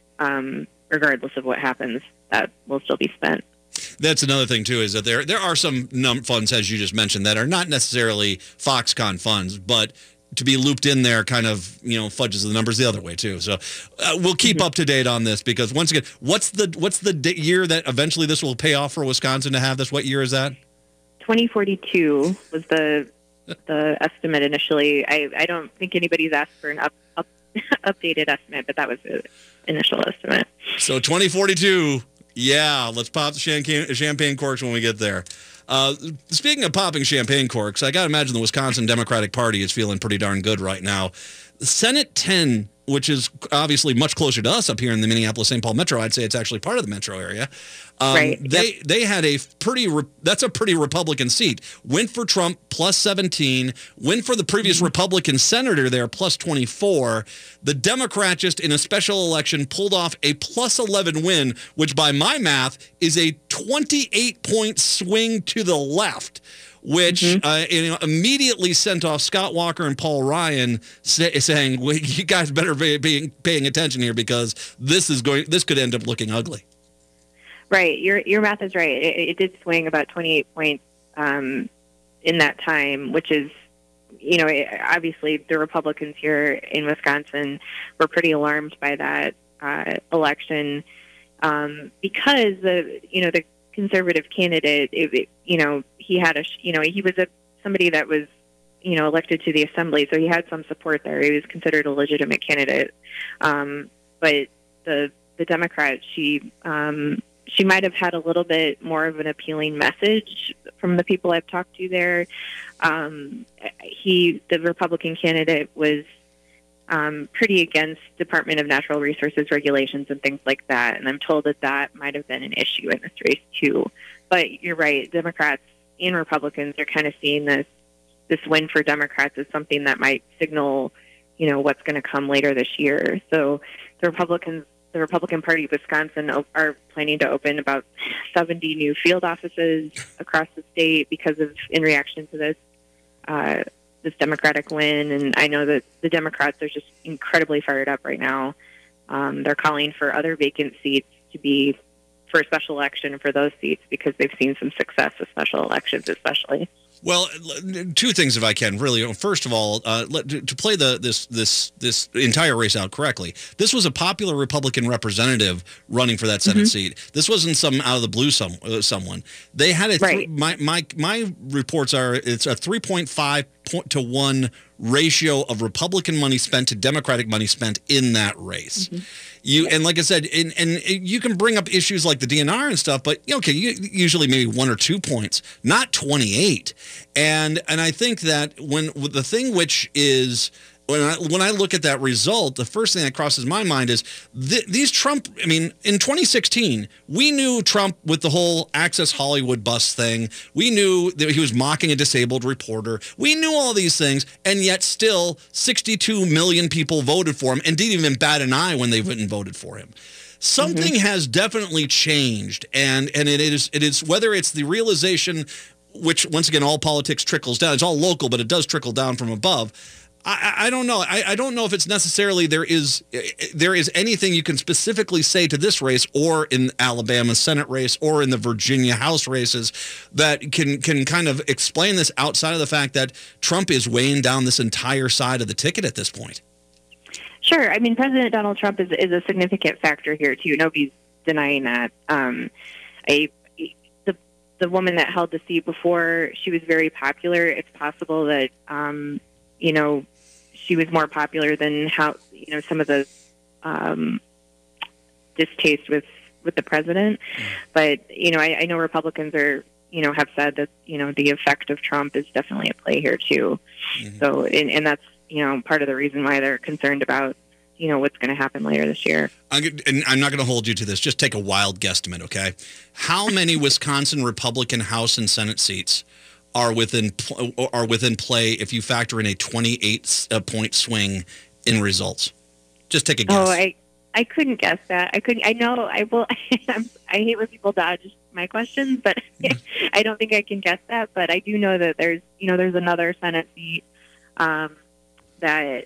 um, regardless of what happens, that will still be spent. That's another thing too, is that there there are some num- funds, as you just mentioned, that are not necessarily Foxconn funds, but to be looped in there kind of, you know, fudges the numbers the other way too. So uh, we'll keep up to date on this because once again, what's the what's the d- year that eventually this will pay off for Wisconsin to have this? What year is that? twenty forty-two was the the estimate initially. I, I don't think anybody's asked for an up, up updated estimate, but that was the initial estimate. So twenty forty-two. Yeah, let's pop the champagne, champagne corks when we get there. Uh, speaking of popping champagne corks, I got to imagine the Wisconsin Democratic Party is feeling pretty darn good right now. Senate ten, which is obviously much closer to us up here in the Minneapolis-Saint Paul metro, I'd say it's actually part of the metro area. Um, right. They Yep. they had a pretty re- that's a pretty Republican seat. Win for Trump plus seventeen. Win for the previous Republican senator there plus twenty-four. The Democrat just in a special election pulled off a plus eleven win, which by my math is a twenty-eight point swing to the left, which mm-hmm. uh, you know, immediately sent off Scott Walker and Paul Ryan say, saying, well, "You guys better be, be paying attention here because this is going this could end up looking ugly." Right. Your your math is right. It, it did swing about twenty-eight points um, in that time, which is, you know, it, obviously the Republicans here in Wisconsin were pretty alarmed by that uh, election um, because the, you know, the conservative candidate, it, it, you know, he had a, you know, he was a somebody that was, you know, elected to the assembly, so he had some support there. He was considered a legitimate candidate, um, but the the Democrat, she. Um, She might have had a little bit more of an appealing message from the people I've talked to there. Um, he, the Republican candidate, was um, pretty against Department of Natural Resources regulations and things like that, and I'm told that that might have been an issue in this race too. But you're right, Democrats and Republicans are kind of seeing this this win for Democrats as something that might signal, you know, what's going to come later this year. So the Republicans. The Republican Party of Wisconsin are planning to open about seventy new field offices across the state because of in reaction to this uh, this Democratic win. And I know that the Democrats are just incredibly fired up right now. Um, they're calling for other vacant seats to be for a special election for those seats because they've seen some success with special elections, especially. Well, two things, if I can, really. First of all, uh, to play the this this this entire race out correctly, this was a popular Republican representative running for that Senate mm-hmm. seat. This wasn't some out of the blue some uh, someone. They had a th- right. my my my reports are it's a three point five point to one ratio of Republican money spent to Democratic money spent in that race. Mm-hmm. You and like I said, and, and you can bring up issues like the D N R and stuff, but okay, you, usually maybe one or two points, not twenty-eight. And and I think that when the thing which is when I when I look at that result, the first thing that crosses my mind is th- these Trump. I mean, in twenty sixteen, we knew Trump with the whole Access Hollywood bus thing. We knew that he was mocking a disabled reporter. We knew all these things, and yet still sixty-two million people voted for him and didn't even bat an eye when they went and voted for him. Something mm-hmm. has definitely changed, and and it is it is whether it's the realization, which once again all politics trickles down. It's all local, but it does trickle down from above. I, I don't know. I, I don't know if it's necessarily there is there is anything you can specifically say to this race or in Alabama's Senate race or in the Virginia House races that can can kind of explain this outside of the fact that Trump is weighing down this entire side of the ticket at this point. Sure. I mean, President Donald Trump is is a significant factor here too. Nobody's denying that. Um, a the the woman that held the seat before, she was very popular. It's possible that um, you know. she was more popular than how, you know, some of the um, distaste with, with the president. But, you know, I, I know Republicans are, you know, have said that, you know, the effect of Trump is definitely at play here too. Mm-hmm. So, and, and that's, you know, part of the reason why they're concerned about, you know, what's going to happen later this year. I'm, and I'm not going to hold you to this. Just take a wild guesstimate, okay? How many Wisconsin Republican House and Senate seats are within are within play if you factor in a twenty-eight point swing in results? Just take a guess. Oh, I I couldn't guess that. I couldn't. I know. I will. I'm, I hate when people dodge my questions, but I don't think I can guess that. But I do know that there's you know there's another Senate seat um, that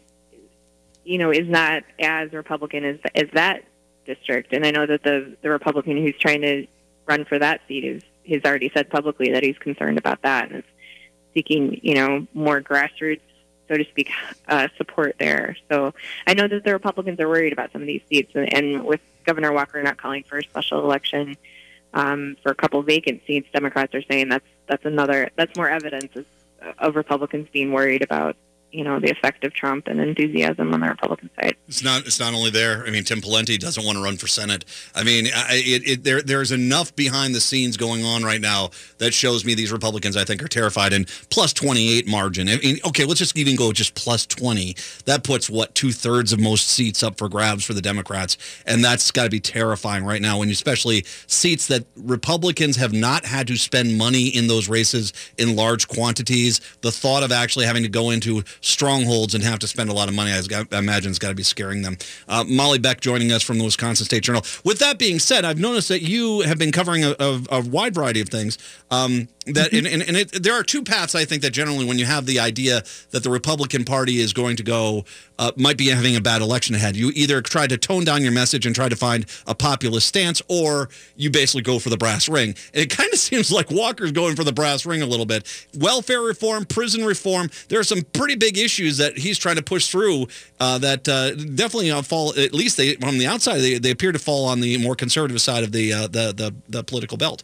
you know is not as Republican as as that district, and I know that the the Republican who's trying to run for that seat is. He's already said publicly that he's concerned about that and is seeking, you know, more grassroots, so to speak, uh, support there. So I know that the Republicans are worried about some of these seats, and, and with Governor Walker not calling for a special election um, for a couple vacant seats, Democrats are saying that's that's another that's more evidence of, of Republicans being worried about, you know, the effect of Trump and enthusiasm on the Republican side. It's not. It's not only there. I mean, Tim Pawlenty doesn't want to run for Senate. I mean, I, it, it, there there's enough behind the scenes going on right now that shows me these Republicans, I think, are terrified. And plus twenty-eight margin. I mean, okay, let's just even go just plus twenty. That puts what two thirds of most seats up for grabs for the Democrats, and that's got to be terrifying right now. When you especially seats that Republicans have not had to spend money in those races in large quantities. The thought of actually having to go into strongholds and have to spend a lot of money, I imagine, has got to be scaring them. Uh, Molly Beck joining us from the Wisconsin State Journal. With that being said, I've noticed that you have been covering a, a, a wide variety of things. Um, that mm-hmm. and, and it, there are two paths, I think, that generally when you have the idea that the Republican Party is going to go, uh, might be having a bad election ahead. You either try to tone down your message and try to find a populist stance, or you basically go for the brass ring. And it kind of seems like Walker's going for the brass ring a little bit. Welfare reform, prison reform, there are some pretty big issues that he's trying to push through uh, that uh, definitely uh, fall, at least they, from the outside, they, they appear to fall on the more conservative side of the, uh, the, the, the political belt.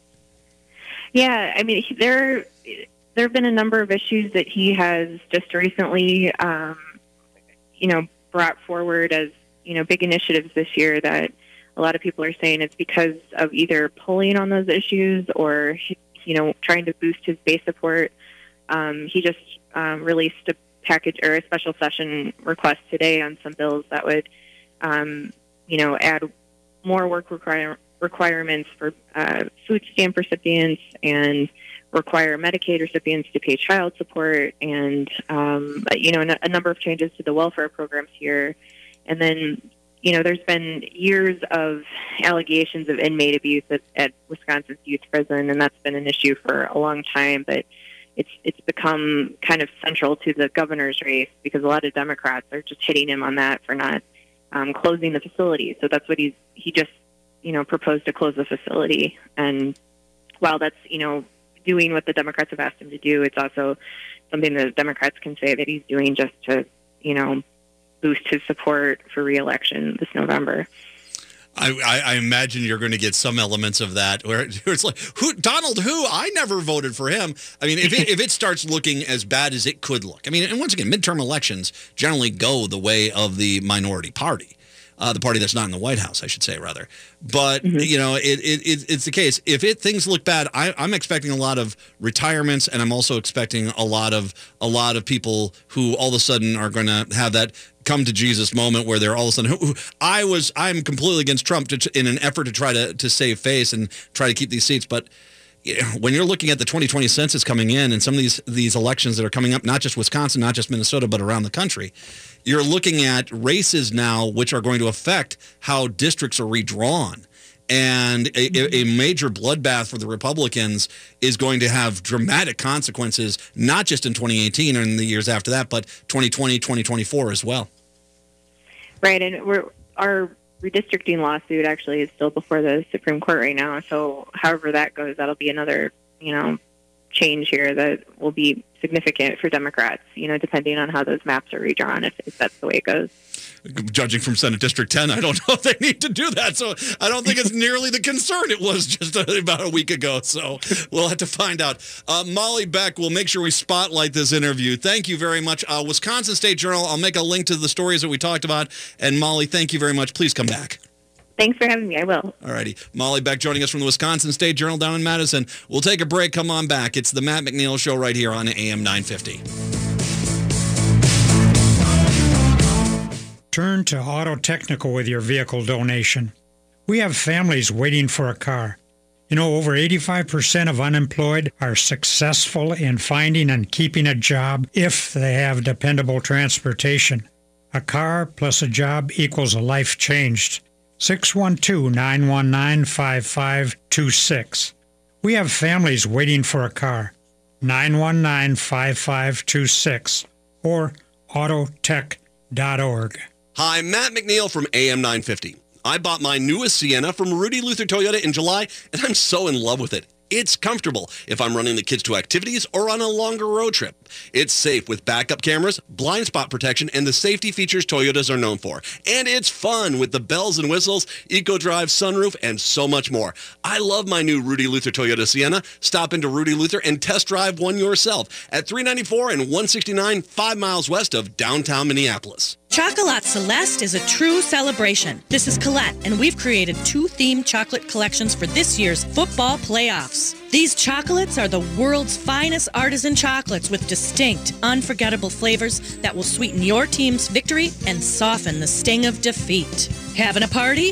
Yeah, I mean, there there have been a number of issues that he has just recently, um, you know, brought forward as, you know, big initiatives this year that a lot of people are saying it's because of either pulling on those issues or, you know, trying to boost his base support. Um, he just um, released a package or a special session request today on some bills that would, um, you know, add more work require, requirements for uh, food stamp recipients and require Medicaid recipients to pay child support and, um, you know, a, a number of changes to the welfare programs here. And then, you know, there's been years of allegations of inmate abuse at, at Wisconsin's youth prison, and that's been an issue for a long time, but it's it's become kind of central to the governor's race because a lot of Democrats are just hitting him on that for not um, closing the facility. So that's what he's, he just, you know, proposed to close the facility. And while that's, you know, doing what the Democrats have asked him to do, it's also something that Democrats can say that he's doing just to, you know, boost his support for re-election this November. I, I, I imagine you're going to get some elements of that where it's like, who Donald who? I never voted for him. I mean, if it, if it starts looking as bad as it could look. I mean, and once again, midterm elections generally go the way of the minority party. Uh, the party that's not in the White House, I should say, rather. But, mm-hmm. you know, it, it, it it's the case. If it things look bad, I, I'm expecting a lot of retirements, and I'm also expecting a lot of a lot of people who all of a sudden are going to have that come to Jesus moment where they're all of a sudden, who, who, I was, I'm completely against Trump to, in an effort to try to, to save face and try to keep these seats. But you know, when you're looking at the twenty twenty census coming in and some of these these elections that are coming up, not just Wisconsin, not just Minnesota, but around the country, you're looking at races now which are going to affect how districts are redrawn. And a, a major bloodbath for the Republicans is going to have dramatic consequences, not just in twenty eighteen or in the years after that, but twenty twenty, twenty twenty-four as well. Right, and we're our redistricting lawsuit actually is still before the Supreme Court right now. So however that goes, that'll be another, you know, change here that will be significant for Democrats, you know, depending on how those maps are redrawn, if, if that's the way it goes. Judging from Senate District ten, I don't know if they need to do that. So I don't think it's nearly the concern it was just about a week ago. So we'll have to find out. Uh, Molly Beck, we'll make sure we spotlight this interview. Thank you very much. Uh, Wisconsin State Journal, I'll make a link to the stories that we talked about. And Molly, thank you very much. Please come back. Thanks for having me. I will. All righty. Molly Beck joining us from the Wisconsin State Journal down in Madison. We'll take a break. Come on back. It's the Matt McNeil Show right here on A M nine fifty. Turn to Auto Technical with your vehicle donation. We have families waiting for a car. You know, over eighty-five percent of unemployed are successful in finding and keeping a job if they have dependable transportation. A car plus a job equals a life changed. six one two, nine one nine, five five two six. We have families waiting for a car. nine one nine, five five two six or autotech dot org. Hi, Matt McNeil from A M nine fifty. I bought my newest Sienna from Rudy Luther Toyota in July, and I'm so in love with it. It's comfortable if I'm running the kids to activities or on a longer road trip. It's safe with backup cameras, blind spot protection, and the safety features Toyotas are known for. And it's fun with the bells and whistles, eco-drive, sunroof, and so much more. I love my new Rudy Luther Toyota Sienna. Stop into Rudy Luther and test drive one yourself at three ninety-four and one sixty-nine, five miles west of downtown Minneapolis. Chocolat Celeste is a true celebration. This is Colette, and we've created two themed chocolate collections for this year's football playoffs. These chocolates are the world's finest artisan chocolates with distinct, unforgettable flavors that will sweeten your team's victory and soften the sting of defeat. Having a party?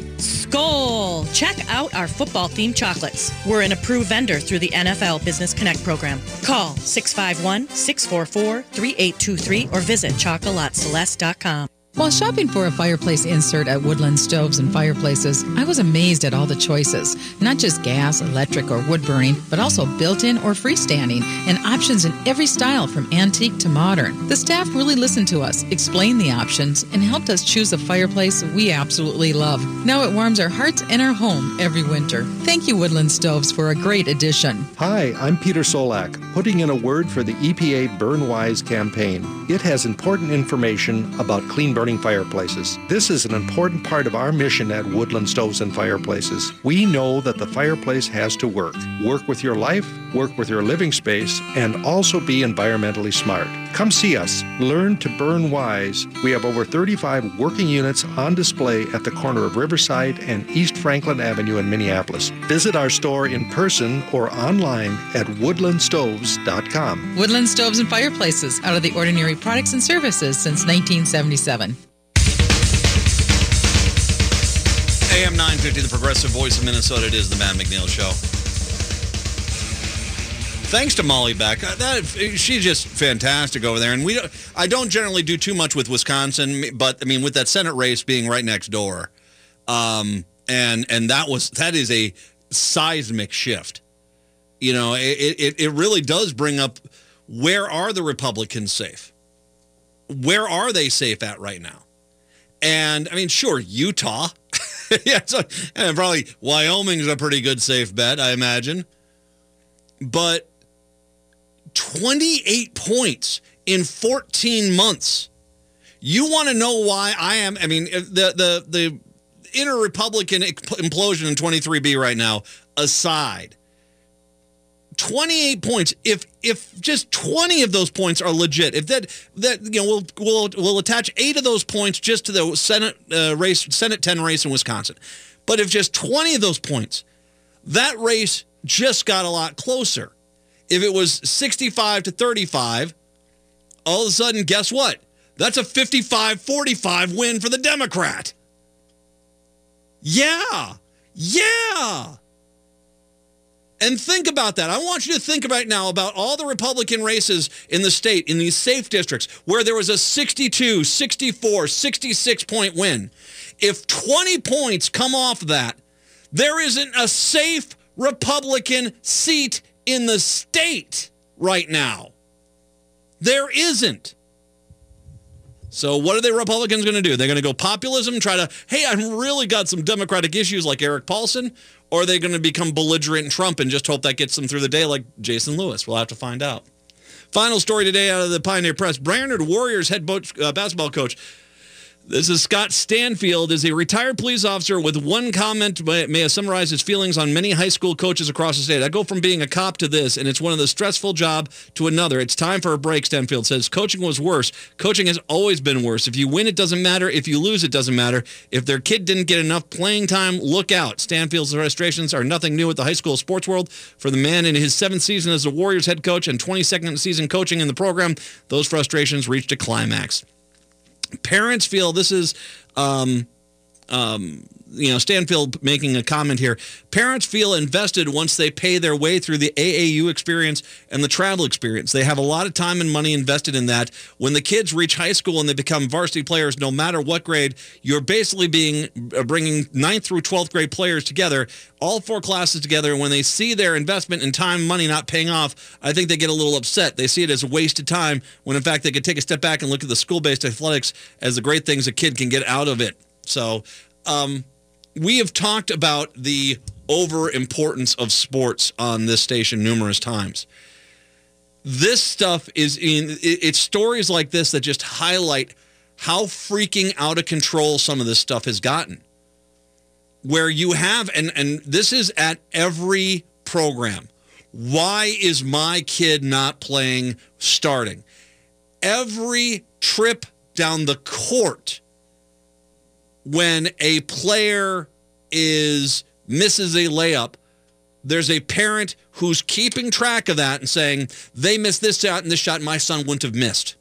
Skol! Check out our football-themed chocolates. We're an approved vendor through the N F L Business Connect program. Call six five one, six four four, three eight two three or visit chocolat celeste dot com. While shopping for a fireplace insert at Woodland Stoves and Fireplaces, I was amazed at all the choices. Not just gas, electric, or wood burning, but also built-in or freestanding, and options in every style from antique to modern. The staff really listened to us, explained the options, and helped us choose a fireplace we absolutely love. Now it warms our hearts and our home every winter. Thank you, Woodland Stoves, for a great addition. Hi, I'm Peter Solak, putting in a word for the E P A Burn Wise campaign. It has important information about clean burning fireplaces. This is an important part of our mission at Woodland Stoves and Fireplaces. We know that the fireplace has to work. Work with your life, work with your living space, and also be environmentally smart. Come see us. Learn to burn wise. We have over thirty-five working units on display at the corner of Riverside and East Franklin Avenue in Minneapolis. Visit our store in person or online at woodland stoves dot com. Woodland Stoves and Fireplaces, out of the ordinary products and services since nineteen seventy-seven. A M nine fifty, the progressive voice of Minnesota. It is the Matt McNeil Show. Thanks to Molly Beck. That, she's just fantastic over there. And we, I don't generally do too much with Wisconsin, but I mean, with that Senate race being right next door, um, and and that was that is a seismic shift. You know, it it, it really does bring up, where are the Republicans safe? Where are they safe at right now? And I mean, sure, Utah. Yeah, so, and probably Wyoming's a pretty good safe bet, I imagine. But twenty-eight points in fourteen months. You want to know why I am? I mean, the the the inner Republican implosion in twenty-three B right now aside, twenty-eight points. If if just twenty of those points are legit, if that that you know we'll we'll we'll attach eight of those points just to the Senate uh, race, Senate ten race in Wisconsin. But if just twenty of those points, that race just got a lot closer. If it was sixty-five to thirty-five, all of a sudden, guess what? That's a fifty-five forty-five win for the Democrat. Yeah. Yeah. And think about that. I want you to think right now about all the Republican races in the state, in these safe districts, where there was a sixty-two, sixty-four, sixty-six point win. If twenty points come off that, there isn't a safe Republican seat in the state right now. There isn't. So what are the Republicans going to do? They're going to go populism, try to, hey, I've really got some Democratic issues like Eric Paulson, or are they going to become belligerent Trump and just hope that gets them through the day like Jason Lewis? We'll have to find out. Final story today out of the Pioneer Press. Brainerd Warriors head bo- uh, basketball coach. This is Scott Stanfield, is a retired police officer with one comment may have summarized his feelings on many high school coaches across the state. I go from being a cop to this, and it's one of the stressful job to another. It's time for a break, Stanfield says. Coaching was worse. Coaching has always been worse. If you win, it doesn't matter. If you lose, it doesn't matter. If their kid didn't get enough playing time, look out. Stanfield's frustrations are nothing new at the high school sports world. For the man in his seventh season as the Warriors head coach and twenty-second season coaching in the program, those frustrations reached a climax. Parents feel this is, um, um, you know, Stanfield making a comment here. Parents feel invested once they pay their way through the A A U experience and the travel experience. They have a lot of time and money invested in that. When the kids reach high school and they become varsity players, no matter what grade, you're basically being uh, bringing ninth through twelfth grade players together, all four classes together. And when they see their investment in time and money not paying off, I think they get a little upset. They see it as a wasted time when, in fact, they could take a step back and look at the school-based athletics as the great things a kid can get out of it. So, um, we have talked about the over-importance of sports on this station numerous times. This stuff is in, it's stories like this that just highlight how freaking out of control some of this stuff has gotten. Where you have, and, and this is at every program, why is my kid not playing starting? Every trip down the court, when a player is misses a layup, there's a parent who's keeping track of that and saying, they missed this shot and this shot my son wouldn't have missed.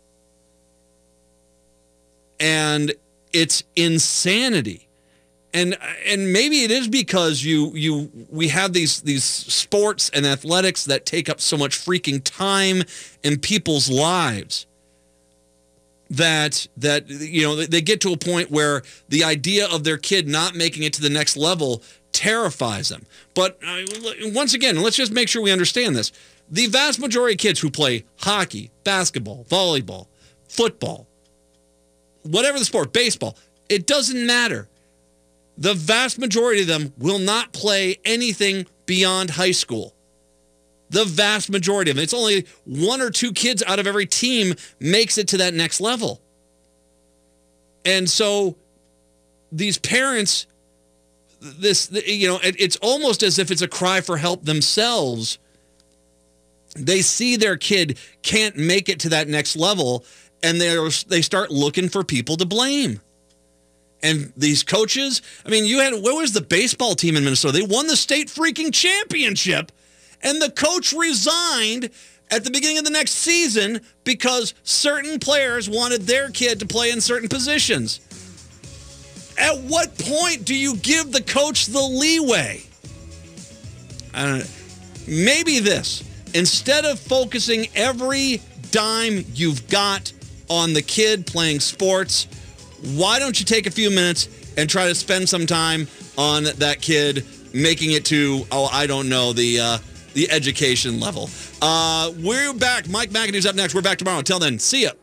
And it's insanity. And and maybe it is because you you we have these these sports and athletics that take up so much freaking time in people's lives. That, that you know, they get to a point where the idea of their kid not making it to the next level terrifies them. But uh, once again, let's just make sure we understand this. The vast majority of kids who play hockey, basketball, volleyball, football, whatever the sport, baseball, it doesn't matter. The vast majority of them will not play anything beyond high school. The vast majority of them. It's only one or two kids out of every team makes it to that next level. And so these parents, this, you know, it, it's almost as if it's a cry for help themselves. They see their kid can't make it to that next level, and they they start looking for people to blame. And these coaches, I mean, you had, where was the baseball team in Minnesota? They won the state freaking championship. And the coach resigned at the beginning of the next season because certain players wanted their kid to play in certain positions. At what point do you give the coach the leeway? I don't know. Maybe this. Instead of focusing every dime you've got on the kid playing sports, why don't you take a few minutes and try to spend some time on that kid making it to, oh, I don't know, the... Uh, the education level. Uh, we're back. Mike McAdoo's up next. We're back tomorrow. Until then, see ya.